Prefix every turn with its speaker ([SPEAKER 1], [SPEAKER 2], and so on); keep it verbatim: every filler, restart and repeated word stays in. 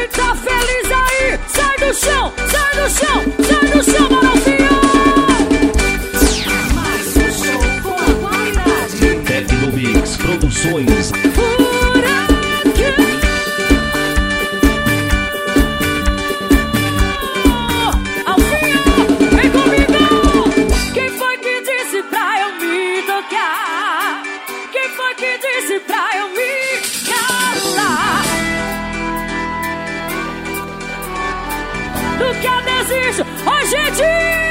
[SPEAKER 1] tá feliz aí, sai do chão, sai do chão, sai do chão, Marofinho.
[SPEAKER 2] Mais um show com a qualidade.
[SPEAKER 3] Tecnomix Produções.
[SPEAKER 1] Por aqui. Alfinho, vem comigo. Quem foi que disse pra eu me tocar? Quem foi que disse pra eu me calar? Do que eu desejo, ô gente!